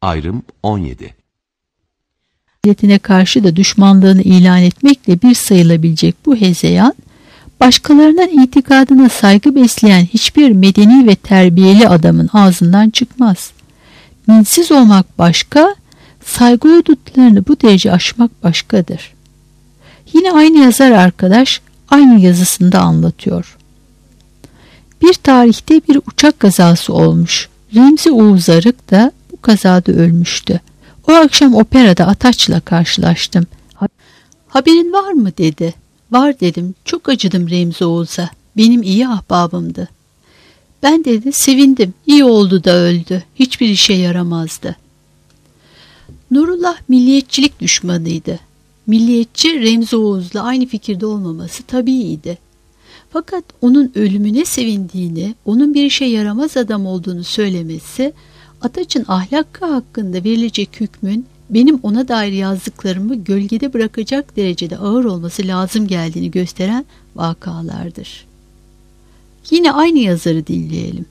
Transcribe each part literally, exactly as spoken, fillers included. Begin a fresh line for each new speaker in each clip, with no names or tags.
Ayrım on yedi.
Milletine karşı da düşmanlığını ilan etmekle bir sayılabilecek bu hezeyan, başkalarının itikadına saygı besleyen hiçbir medeni ve terbiyeli adamın ağzından çıkmaz. Dinsiz olmak başka, saygı hudutlarını bu derece aşmak başkadır. Yine aynı yazar arkadaş aynı yazısında anlatıyor. Bir tarihte bir uçak kazası olmuş. Remzi Oğuz Arık da bu kazada ölmüştü. O akşam operada Ataç'la karşılaştım. Haberin var mı dedi. Var dedim. Çok acıdım Remzi Oğuz'a. Benim iyi ahbabımdı. Ben dedi sevindim. İyi oldu da öldü. Hiçbir işe yaramazdı. Nurullah milliyetçilik düşmanıydı. Milliyetçi Remzi Oğuz'la aynı fikirde olmaması tabiiydi. Fakat onun ölümüne sevindiğini, onun bir işe yaramaz adam olduğunu söylemesi, Ataç'ın ahlakı hakkında verilecek hükmün benim ona dair yazdıklarımı gölgede bırakacak derecede ağır olması lazım geldiğini gösteren vakalardır. Yine aynı yazarı dinleyelim.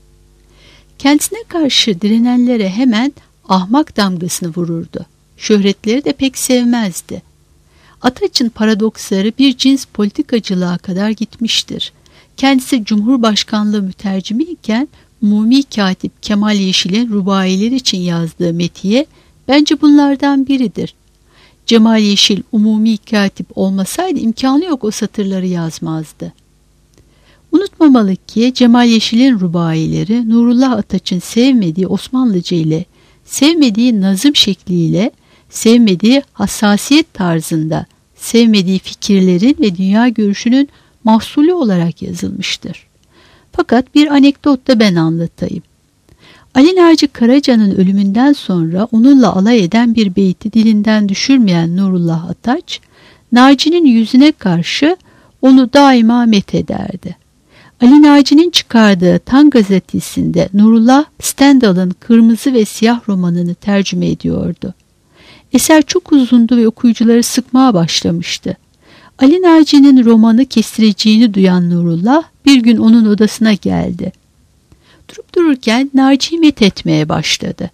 Kendisine karşı direnenlere hemen ahmak damgasını vururdu. Şöhretleri de pek sevmezdi. Ataç'ın paradoksları bir cins politikacılığa kadar gitmiştir. Kendisi Cumhurbaşkanlığı mütercimi iken Umumi Katip Kemal Yeşil'in rubailer için yazdığı metiye bence bunlardan biridir. Cemal Yeşil Umumi Katip olmasaydı imkanı yok o satırları yazmazdı. Unutmamalı ki Cemal Yeşil'in rubaileri Nurullah Ataç'ın sevmediği Osmanlıca ile, sevmediği nazım şekliyle, sevmediği hassasiyet tarzında, sevmediği fikirlerin ve dünya görüşünün mahsulü olarak yazılmıştır. Fakat bir anekdot da ben anlatayım. Ali Naci Karaca'nın ölümünden sonra onunla alay eden bir beyti dilinden düşürmeyen Nurullah Ataç, Naci'nin yüzüne karşı onu daima methederdi. Ali Naci'nin çıkardığı Tan gazetesinde Nurullah Stendhal'ın Kırmızı ve Siyah romanını tercüme ediyordu. Eser çok uzundu ve okuyucuları sıkmaya başlamıştı. Ali Naci'nin romanı kestireceğini duyan Nurullah bir gün onun odasına geldi. Durup dururken Naci'yi methetmeye başladı.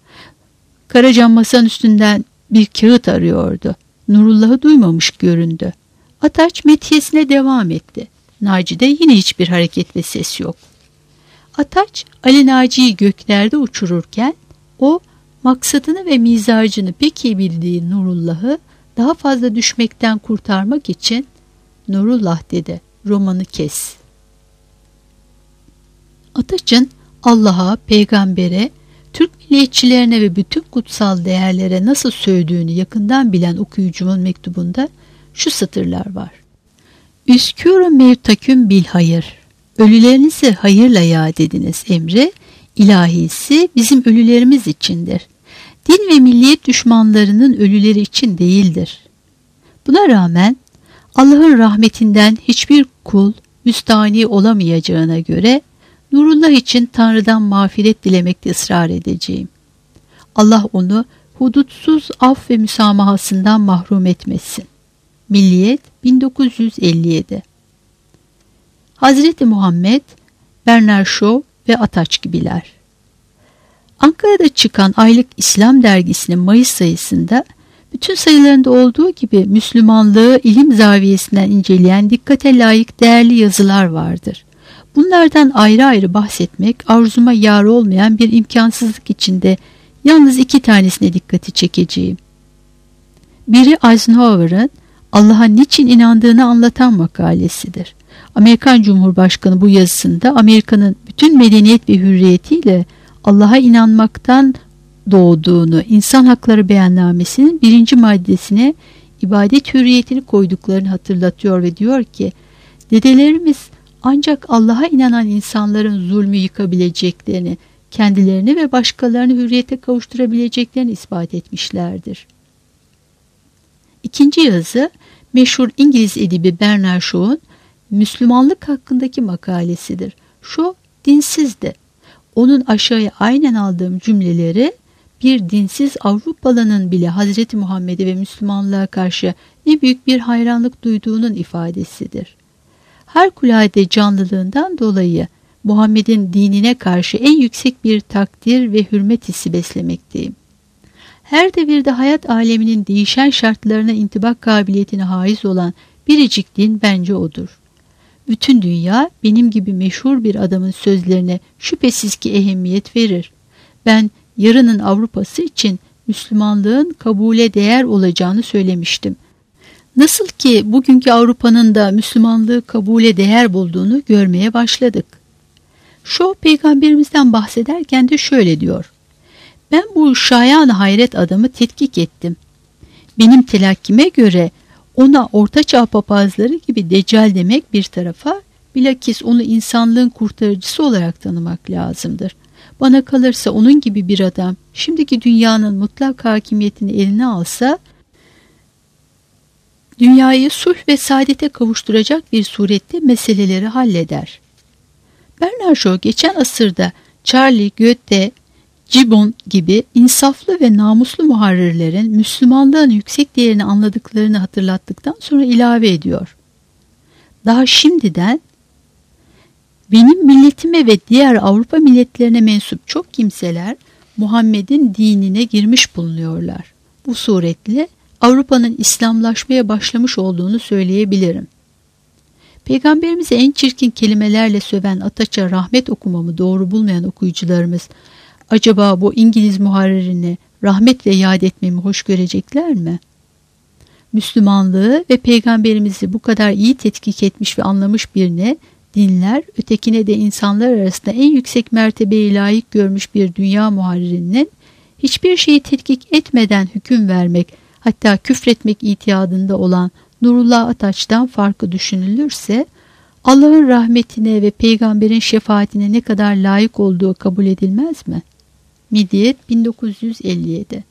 Karaca masanın üstünden bir kağıt arıyordu. Nurullah'ı duymamış göründü. Ataç metiyesine devam etti. Naci'de yine hiçbir hareket ve ses yok. Ataç Ali Naci'yi göklerde uçururken o maksadını ve mizacını pek iyi bildiği Nurullah'ı daha fazla düşmekten kurtarmak için Nurullah dedi, romanı kes. Ataç'ın Allah'a, peygambere, Türk milliyetçilerine ve bütün kutsal değerlere nasıl sövdüğünü yakından bilen okuyucumun mektubunda şu satırlar var. Üskûr-u mevtaküm bil hayır. Ölülerinizi hayırla yad ediniz emri, ilahisi bizim ölülerimiz içindir. Din ve milliyet düşmanlarının ölüleri için değildir. Buna rağmen Allah'ın rahmetinden hiçbir kul müstahni olamayacağına göre Nurullah için Tanrı'dan mağfiret dilemekte ısrar edeceğim. Allah onu hudutsuz af ve müsamahasından mahrum etmesin. Milliyet bin dokuz yüz elli yedi. Hazreti Muhammed, Bernard Shaw ve Ataç gibiler. Ankara'da çıkan aylık İslam dergisinin Mayıs sayısında bütün sayılarında olduğu gibi Müslümanlığı ilim zaviyesinden inceleyen dikkate layık değerli yazılar vardır. Bunlardan ayrı ayrı bahsetmek arzuma yar olmayan bir imkansızlık içinde yalnız iki tanesine dikkati çekeceğim. Biri Eisenhower'ın Allah'a niçin inandığını anlatan makalesidir. Amerikan Cumhurbaşkanı bu yazısında Amerika'nın bütün medeniyet ve hürriyetiyle Allah'a inanmaktan doğduğunu, insan hakları beyannamesinin birinci maddesine ibadet hürriyetini koyduklarını hatırlatıyor ve diyor ki, dedelerimiz ancak Allah'a inanan insanların zulmü yıkabileceklerini, kendilerini ve başkalarını hürriyete kavuşturabileceklerini ispat etmişlerdir. İkinci yazı, meşhur İngiliz edibi Bernard Shaw'un Müslümanlık hakkındaki makalesidir. Shaw dinsizdi. Onun aşağıya aynen aldığım cümleleri bir dinsiz Avrupalının bile Hazreti Muhammed'e ve Müslümanlığa karşı ne büyük bir hayranlık duyduğunun ifadesidir. Harikulade canlılığından dolayı Muhammed'in dinine karşı en yüksek bir takdir ve hürmet hissi beslemekteyim. Her devirde hayat aleminin değişen şartlarına intibak kabiliyetine haiz olan biricik din bence odur. Bütün dünya benim gibi meşhur bir adamın sözlerine şüphesiz ki ehemmiyet verir. Ben yarının Avrupa'sı için Müslümanlığın kabule değer olacağını söylemiştim. Nasıl ki bugünkü Avrupa'nın da Müslümanlığı kabule değer bulduğunu görmeye başladık. Shaw peygamberimizden bahsederken de şöyle diyor. Ben bu şayan hayret adamı tetkik ettim. Benim telakkime göre ona ortaçağ papazları gibi deccal demek bir tarafa, bilakis onu insanlığın kurtarıcısı olarak tanımak lazımdır. Bana kalırsa onun gibi bir adam şimdiki dünyanın mutlak hakimiyetini eline alsa, dünyayı sulh ve saadete kavuşturacak bir surette meseleleri halleder. Bernard Shaw geçen asırda Charlie, Goethe, Gibbon gibi insaflı ve namuslu muharrirlerin Müslümanlığın yüksek değerini anladıklarını hatırlattıktan sonra ilave ediyor. Daha şimdiden benim milletime ve diğer Avrupa milletlerine mensup çok kimseler Muhammed'in dinine girmiş bulunuyorlar. Bu suretle Avrupa'nın İslamlaşmaya başlamış olduğunu söyleyebilirim. Peygamberimizi en çirkin kelimelerle söven Ataç'a rahmet okumamı doğru bulmayan okuyucularımız acaba bu İngiliz muharririni rahmetle yad etmemi hoş görecekler mi? Müslümanlığı ve peygamberimizi bu kadar iyi tetkik etmiş ve anlamış birine dinler, ötekine de insanlar arasında en yüksek mertebeye layık görmüş bir dünya muharririnin hiçbir şeyi tetkik etmeden hüküm vermek, hatta küfretmek itiyadında olan Nurullah Ataç'tan farkı düşünülürse, Allah'ın rahmetine ve peygamberin şefaatine ne kadar layık olduğu kabul edilmez mi? Midyet bin dokuz yüz elli yedi.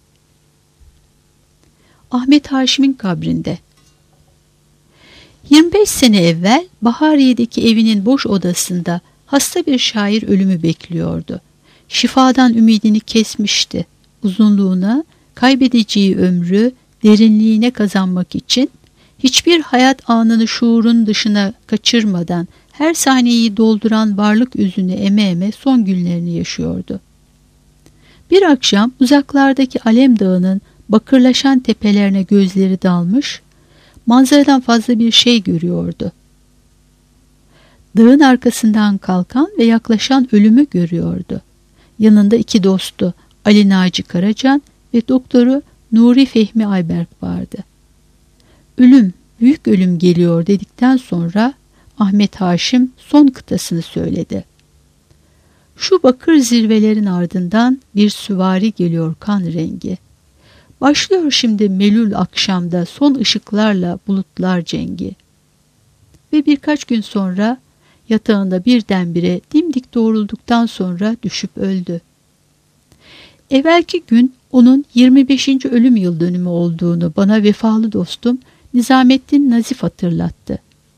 Ahmet Haşim'in kabrinde. yirmi beş sene evvel Bahariye'deki evinin boş odasında hasta bir şair ölümü bekliyordu. Şifadan ümidini kesmişti. Uzunluğuna, kaybedeceği ömrü, derinliğine kazanmak için hiçbir hayat anını şuurun dışına kaçırmadan her saniyeyi dolduran varlık üzünü eme eme son günlerini yaşıyordu. Bir akşam uzaklardaki Alem Dağı'nın bakırlaşan tepelerine gözleri dalmış, manzaradan fazla bir şey görüyordu. Dağın arkasından kalkan ve yaklaşan ölümü görüyordu. Yanında iki dostu Ali Naci Karacan ve doktoru Nuri Fehmi Ayberk vardı. Ölüm, büyük ölüm geliyor dedikten sonra Ahmet Haşim son kıtasını söyledi. Şu bakır zirvelerin ardından bir süvari geliyor kan rengi. Başlıyor şimdi melul akşamda son ışıklarla bulutlar cengi. Ve birkaç gün sonra yatağında birdenbire dimdik doğrulduktan sonra düşüp öldü. Evvelki gün onun yirmi beşinci ölüm yıl dönümü olduğunu bana vefalı dostum Nizamettin Nazif hatırlattı.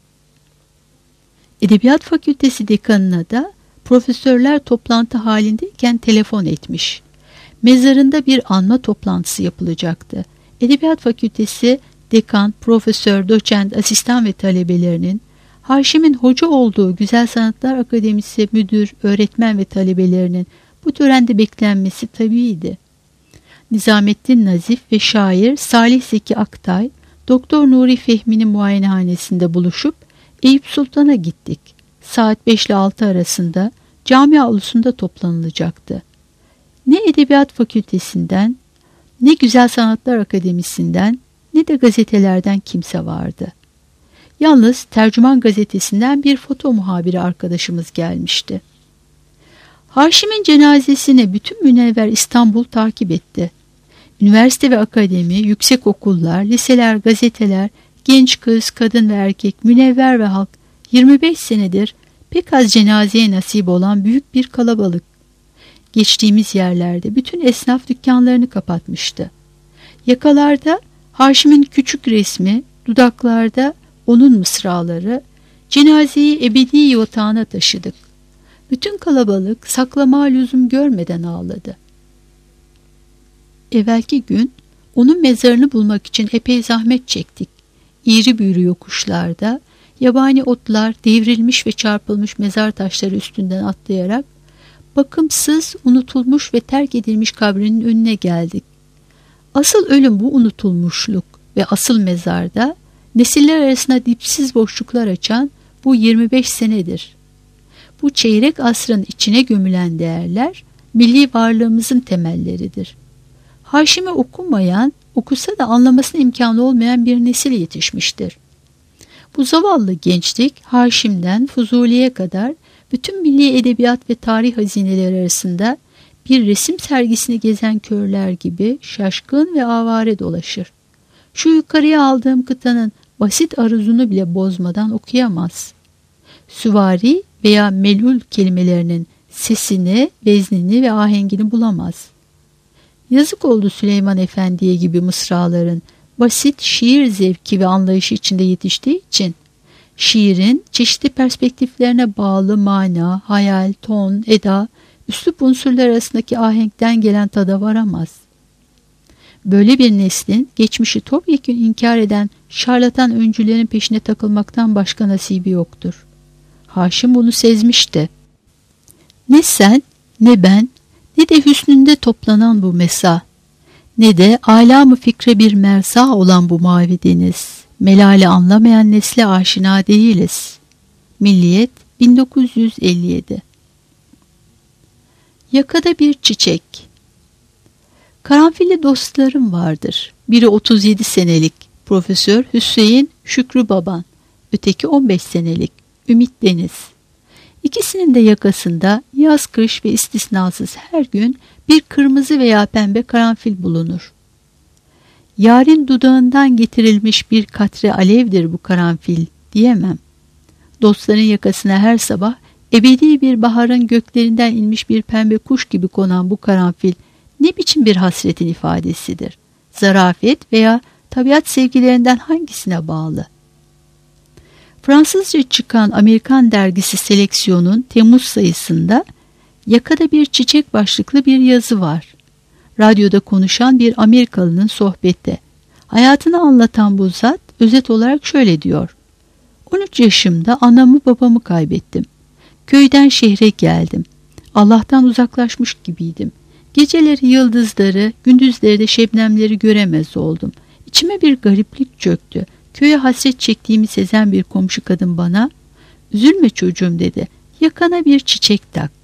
Edebiyat Fakültesi dekanına da profesörler toplantı halindeyken telefon etmiş. Mezarında bir anma toplantısı yapılacaktı. Edebiyat Fakültesi dekan, profesör, doçent, asistan ve talebelerinin Haşim'in hoca olduğu Güzel Sanatlar Akademisi müdür, öğretmen ve talebelerinin bu törende beklenmesi tabiiydi. Nizamettin Nazif ve şair Salih Zeki Aktay, Doktor Nuri Fehmi'nin muayenehanesinde buluşup Eyüp Sultan'a gittik. Saat beş ile altı arasında cami avlusunda toplanılacaktı. Ne Edebiyat Fakültesinden, ne Güzel Sanatlar Akademisi'nden, ne de gazetelerden kimse vardı. Yalnız Tercüman Gazetesi'nden bir foto muhabiri arkadaşımız gelmişti. Haşim'in cenazesini bütün münevver İstanbul takip etti. Üniversite ve akademi, yüksek okullar, liseler, gazeteler, genç kız, kadın ve erkek, münevver ve halk yirmi beş senedir pek az cenazeye nasip olan büyük bir kalabalık. Geçtiğimiz yerlerde bütün esnaf dükkanlarını kapatmıştı. Yakalarda Haşim'in küçük resmi, dudaklarda onun mısraları, cenazeyi ebedi yatağına taşıdık. Bütün kalabalık saklama lüzum görmeden ağladı. Evvelki gün onun mezarını bulmak için epey zahmet çektik. İğri büğrü yokuşlarda, Yabani otlar, devrilmiş ve çarpılmış mezar taşları üstünden atlayarak bakımsız, unutulmuş ve terk edilmiş kabrinin önüne geldik. Asıl ölüm bu unutulmuşluk ve asıl mezarda nesiller arasında dipsiz boşluklar açan bu yirmi beş senedir. Bu çeyrek asrın içine gömülen değerler milli varlığımızın temelleridir. Haşim'i okumayan, okusa da anlamasına imkanı olmayan bir nesil yetişmiştir. Bu zavallı gençlik Haşim'den Fuzuli'ye kadar bütün milli edebiyat ve tarih hazineleri arasında bir resim sergisini gezen körler gibi şaşkın ve avare dolaşır. Şu yukarıya aldığım kıtanın basit aruzunu bile bozmadan okuyamaz. Süvari veya melul kelimelerinin sesini, veznini ve ahengini bulamaz. Yazık oldu Süleyman Efendi'ye gibi mısraların basit şiir zevki ve anlayışı içinde yetiştiği için şiirin çeşitli perspektiflerine bağlı mana, hayal, ton, eda, üslup unsurlar arasındaki ahenkten gelen tada varamaz. Böyle bir neslin geçmişi topyekün inkar eden şarlatan öncülerin peşine takılmaktan başka nasibi yoktur. Haşim bunu sezmişti. Ne sen, ne ben, ne de hüsnünde toplanan bu mesa, ne de âlâ-mı fikre bir mersa olan bu mavi deniz, melali anlamayan nesle aşina değiliz. Milliyet bin dokuz yüz elli yedi. Yakada bir çiçek. Karanfilli dostlarım vardır. Biri otuz yedi senelik Profesör Hüseyin Şükrü Baban, öteki on beş senelik Ümit Deniz. İkisinin de yakasında yaz kış ve istisnasız her gün bir kırmızı veya pembe karanfil bulunur. Yarın dudağından getirilmiş bir katre alevdir bu karanfil diyemem. Dostların yakasına her sabah ebedi bir baharın göklerinden inmiş bir pembe kuş gibi konan bu karanfil ne biçim bir hasretin ifadesidir? Zarafet veya tabiat sevgilerinden hangisine bağlı? Fransızca çıkan Amerikan dergisi Seleksiyon'un Temmuz sayısında yakada bir çiçek başlıklı bir yazı var. Radyoda konuşan bir Amerikalının sohbette. Hayatını anlatan bu zat özet olarak şöyle diyor. on üç yaşımda anamı babamı kaybettim. Köyden şehre geldim. Allah'tan uzaklaşmış gibiydim. Geceleri yıldızları, gündüzleri de şebnemleri göremez oldum. İçime bir gariplik çöktü. Köye hasret çektiğimi sezen bir komşu kadın bana, "Üzülme çocuğum," dedi. "Yakana bir çiçek tak."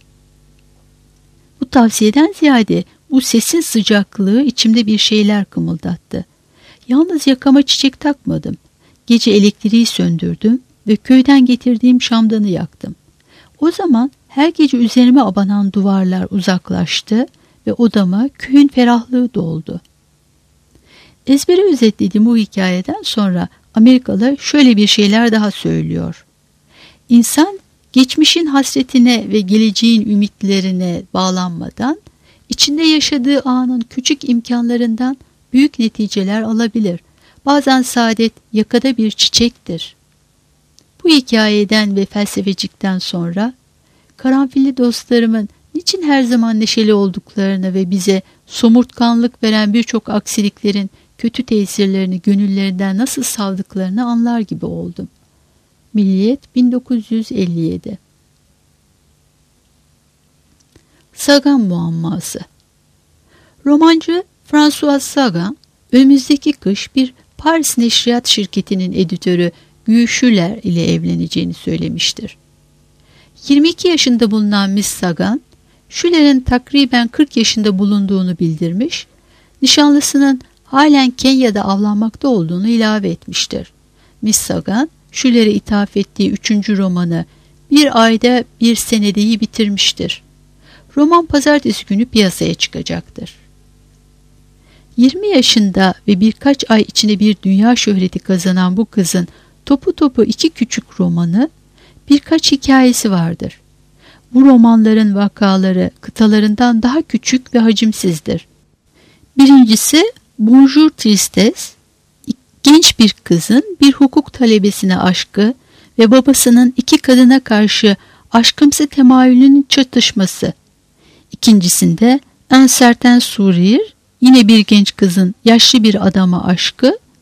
Bu tavsiyeden ziyade bu sesin sıcaklığı içimde bir şeyler kımıldattı. Yalnız yakama çiçek takmadım. Gece elektriği söndürdüm ve köyden getirdiğim şamdanı yaktım. O zaman her gece üzerime abanan duvarlar uzaklaştı ve odama köyün ferahlığı doldu. Ezbere özetlediğim bu hikayeden sonra Amerikalı şöyle bir şeyler daha söylüyor. İnsan geçmişin hasretine ve geleceğin ümitlerine bağlanmadan içinde yaşadığı anın küçük imkanlarından büyük neticeler alabilir. Bazen saadet yakada bir çiçektir. Bu hikayeden ve felsefecikten sonra karanfilli dostlarımın niçin her zaman neşeli olduklarını ve bize somurtkanlık veren birçok aksiliklerin kötü tesirlerini gönüllerinden nasıl savdıklarını anlar gibi oldum. Milliyet bin dokuz yüz elli yedi. Sagan muamması. Romancı François Sagan, önümüzdeki kış bir Paris Neşriyat Şirketi'nin editörü Guy Schüller ile evleneceğini söylemiştir. yirmi iki yaşında bulunan Miss Sagan, Schüller'in takriben kırk yaşında bulunduğunu bildirmiş, nişanlısının halen Kenya'da avlanmakta olduğunu ilave etmiştir. Miss Sagan, Schüller'e ithaf ettiği üçüncü romanı Bir Ayda Bir Senede'yi bitirmiştir. Roman pazartesi günü piyasaya çıkacaktır. yirmi yaşında ve birkaç ay içinde bir dünya şöhreti kazanan bu kızın topu topu iki küçük romanı, birkaç hikayesi vardır. Bu romanların vakaları kıtalarından daha küçük ve hacimsizdir. Birincisi Bonjour Tristesse, genç bir kızın bir hukuk talebesine aşkı ve babasının iki kadına karşı aşkımsı temayülünün çatışması. İkincisinde Un certain sourire, yine bir genç kızın yaşlı bir adama aşkı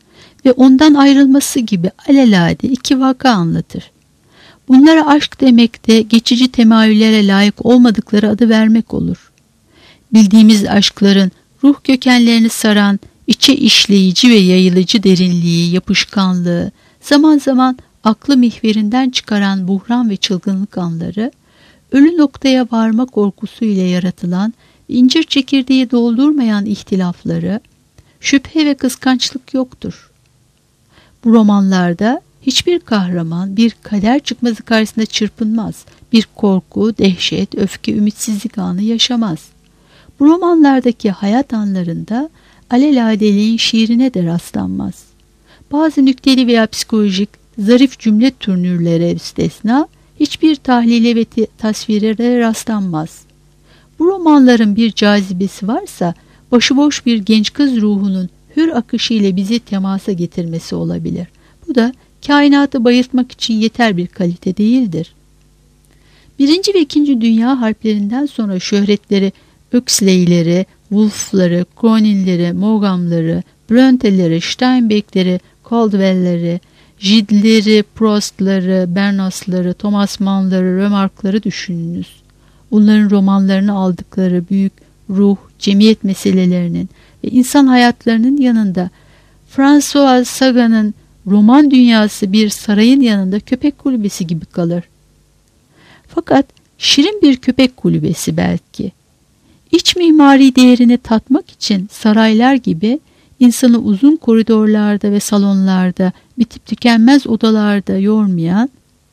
ve ondan ayrılması gibi alelade iki vaka anlatır. Bunlara aşk demek de geçici temayüllere layık olmadıkları adı vermek olur. Bildiğimiz aşkların ruh kökenlerini saran, içe işleyici ve yayılıcı derinliği, yapışkanlığı, zaman zaman aklı mihverinden çıkaran buhran ve çılgınlık anları, ölü noktaya varma korkusu ile yaratılan, incir çekirdeği doldurmayan ihtilafları, şüphe ve kıskançlık yoktur. Bu romanlarda hiçbir kahraman bir kader çıkmazı karşısında çırpınmaz, bir korku, dehşet, öfke, ümitsizlik anı yaşamaz. Bu romanlardaki hayat anlarında alelade şiirine de rastlanmaz. Bazı nükteli veya psikolojik, zarif cümle turnürlere üstesna hiçbir tahlile ve tasvirlere rastlanmaz. Bu romanların bir cazibesi varsa başıboş bir genç kız ruhunun hür akışı ile bizi temasa getirmesi olabilir. Bu da kainatı bayıltmak için yeter bir kalite değildir. Birinci ve ikinci Dünya Harplerinden sonra şöhretleri Huxley'leri, Woolf'ları, Cronin'leri, Maugham''ları, Bronte'leri, Steinbeck'leri, Caldwell'leri, Gide'leri, Prost'ları, Bernas'ları, Thomas Mann'ları, Remarque'ları düşününüz. Bunların romanlarını aldıkları büyük ruh, cemiyet meselelerinin ve insan hayatlarının yanında François Sagan'ın roman dünyası bir sarayın yanında köpek kulübesi gibi kalır. Fakat şirin bir köpek kulübesi belki. İç mimari değerini tatmak için saraylar gibi insanı uzun koridorlarda ve salonlarda, bitip tükenmez odalarda yormayan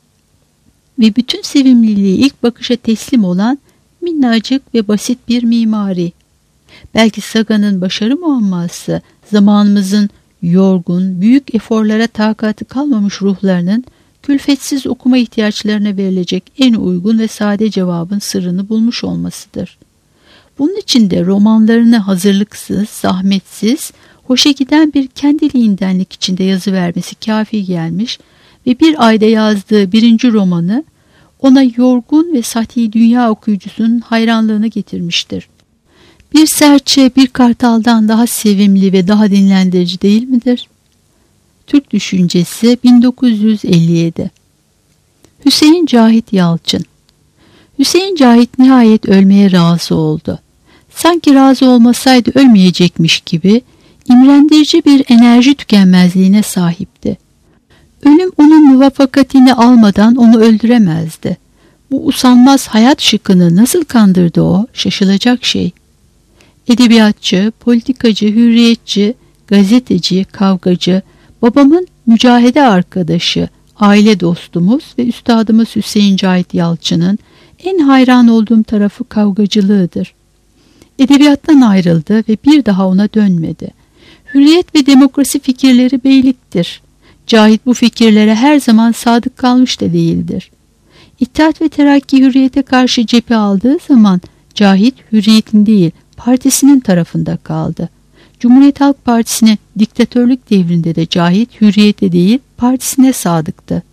ve bütün sevimliliği ilk bakışa teslim olan minnacık ve basit bir mimari. Belki Sagan'ın başarı muamması zamanımızın yorgun, büyük eforlara takatı kalmamış ruhlarının külfetsiz okuma ihtiyaçlarına verilecek en uygun ve sade cevabın sırrını bulmuş olmasıdır. Bunun için de romanlarını hazırlıksız, zahmetsiz, hoşa giden bir kendiliğindenlik içinde yazı vermesi kafi gelmiş ve bir ayda yazdığı birinci romanı ona yorgun ve sati dünya okuyucusunun hayranlığını getirmiştir. Bir serçe bir kartaldan daha sevimli ve daha dinlendirici değil midir? Türk Düşüncesi bin dokuz yüz elli yedi. Hüseyin Cahit Yalçın. Hüseyin Cahit nihayet ölmeye razı oldu. Sanki razı olmasaydı ölmeyecekmiş gibi imrendirici bir enerji tükenmezliğine sahipti. Ölüm onun muvaffakatini almadan onu öldüremezdi. Bu usanmaz hayat şıkkını nasıl kandırdı o, şaşılacak şey. Edebiyatçı, politikacı, hürriyetçi, gazeteci, kavgacı, babamın mücahede arkadaşı, aile dostumuz ve üstadımız Hüseyin Cahit Yalçın'ın en hayran olduğum tarafı kavgacılığıdır. Edebiyattan ayrıldı ve bir daha ona dönmedi. Hürriyet ve demokrasi fikirleri beyliktir. Cahit bu fikirlere her zaman sadık kalmış da değildir. İttihat ve Terakki hürriyete karşı cephe aldığı zaman Cahit hürriyetin değil, partisinin tarafında kaldı. Cumhuriyet Halk Partisi'ne diktatörlük devrinde de Cahit hürriyete değil, partisine sadıktı.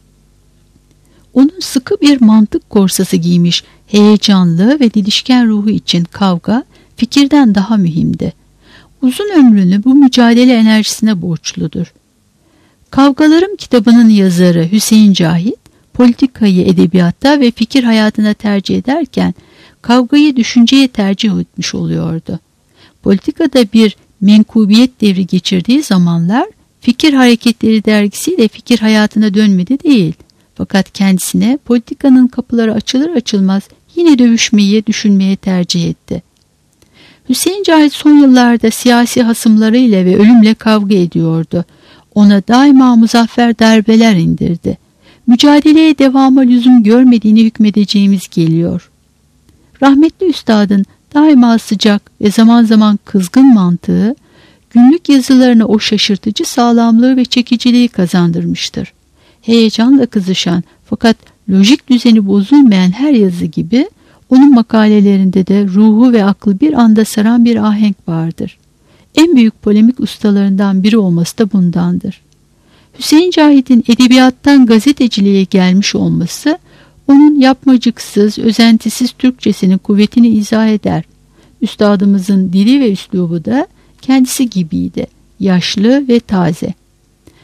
Onun sıkı bir mantık korsası giymiş, heyecanlı ve didişken ruhu için kavga fikirden daha mühimdi. Uzun ömrünü bu mücadele enerjisine borçludur. Kavgalarım kitabının yazarı Hüseyin Cahit, politikayı edebiyatta ve fikir hayatına tercih ederken kavgayı düşünceye tercih etmiş oluyordu. Politikada bir menkubiyet devri geçirdiği zamanlar Fikir Hareketleri dergisiyle fikir hayatına dönmedi değil. Fakat kendisine politikanın kapıları açılır açılmaz yine dövüşmeyi, düşünmeye tercih etti. Hüseyin Cahit son yıllarda siyasi hasımlarıyla ve ölümle kavga ediyordu. Ona daima muzaffer darbeler indirdi. Mücadeleye devama lüzum görmediğini hükmedeceğimiz geliyor. Rahmetli üstadın daima sıcak ve zaman zaman kızgın mantığı, günlük yazılarına o şaşırtıcı sağlamlığı ve çekiciliği kazandırmıştır. Heyecanla kızışan fakat lojik düzeni bozulmayan her yazı gibi onun makalelerinde de ruhu ve aklı bir anda saran bir ahenk vardır. En büyük polemik ustalarından biri olması da bundandır. Hüseyin Cahit'in edebiyattan gazeteciliğe gelmiş olması onun yapmacıksız, özentisiz Türkçesinin kuvvetini izah eder. Üstadımızın dili ve üslubu da kendisi gibiydi, yaşlı ve taze.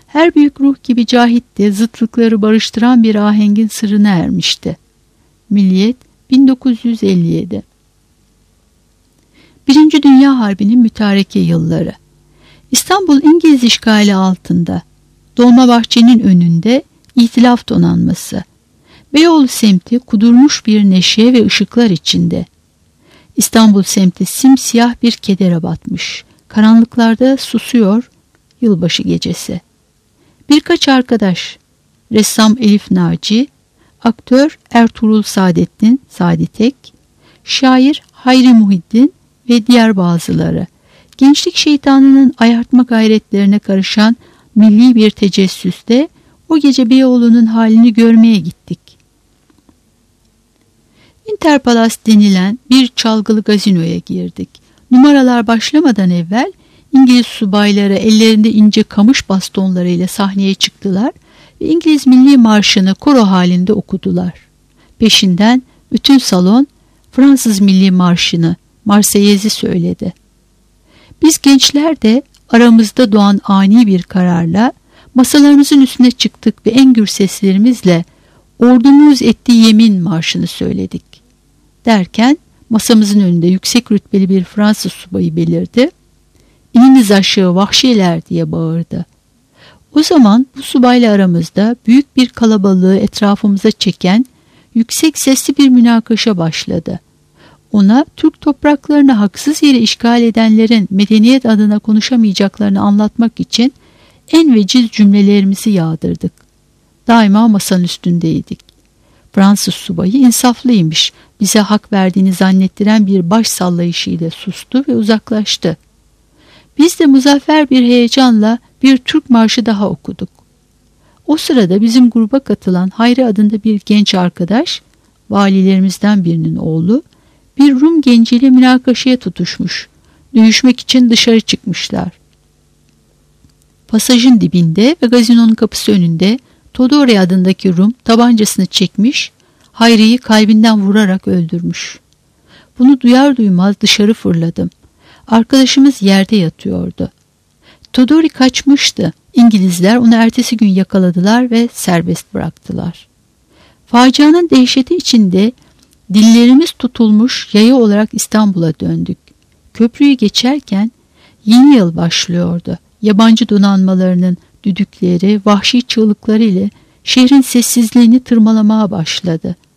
Her büyük ruh gibi Cahit de zıtlıkları barıştıran bir ahengin sırrına ermişti. Milliyet bin dokuz yüz elli yedi. Birinci Dünya Harbi'nin mütareke yılları. İstanbul İngiliz işgali altında. Dolmabahçe'nin önünde İtilaf donanması. Beyoğlu semti kudurmuş bir neşe ve ışıklar içinde. İstanbul semti simsiyah bir kedere batmış. Karanlıklarda susuyor yılbaşı gecesi. Birkaç arkadaş, ressam Elif Naci, aktör Ertuğrul Saadettin Saaditek, şair Hayri Muhiddin ve diğer bazıları, gençlik şeytanının ayartma gayretlerine karışan milli bir tecessüste o gece Beyoğlu'nun halini görmeye gittik. Interpalas denilen bir çalgılı gazinoya girdik. Numaralar başlamadan evvel İngiliz subayları ellerinde ince kamış bastonlarıyla sahneye çıktılar ve İngiliz Milli Marşı'nı koro halinde okudular. Peşinden bütün salon Fransız Milli Marşı'nı, Marseillais'i söyledi. Biz gençler de aramızda doğan ani bir kararla masalarımızın üstüne çıktık ve en gür seslerimizle ordumuz ettiği yemin marşını söyledik. Derken masamızın önünde yüksek rütbeli bir Fransız subayı belirdi. İniniz aşağı vahşiler diye bağırdı. O zaman bu subayla aramızda büyük bir kalabalığı etrafımıza çeken yüksek sesli bir münakaşa başladı. Ona Türk topraklarını haksız yere işgal edenlerin medeniyet adına konuşamayacaklarını anlatmak için en veciz cümlelerimizi yağdırdık. Daima masanın üstündeydik. Fransız subayı insaflıymış, bize hak verdiğini zannettiren bir baş sallayışıyla sustu ve uzaklaştı. Biz de muzaffer bir heyecanla bir Türk marşı daha okuduk. O sırada bizim gruba katılan Hayri adında bir genç arkadaş, valilerimizden birinin oğlu, bir Rum genciyle münakaşaya tutuşmuş, dövüşmek için dışarı çıkmışlar. Pasajın dibinde ve gazinonun kapısı önünde Todori adındaki Rum tabancasını çekmiş, Hayri'yi kalbinden vurarak öldürmüş. Bunu duyar duymaz dışarı fırladım. Arkadaşımız yerde yatıyordu. Todori kaçmıştı. İngilizler onu ertesi gün yakaladılar ve serbest bıraktılar. Facianın dehşeti içinde dillerimiz tutulmuş yaya olarak İstanbul'a döndük. Köprüyü geçerken yeni yıl başlıyordu. Yabancı donanmalarının düdükleri, vahşi çığlıkları ile şehrin sessizliğini tırmalamaya başladı.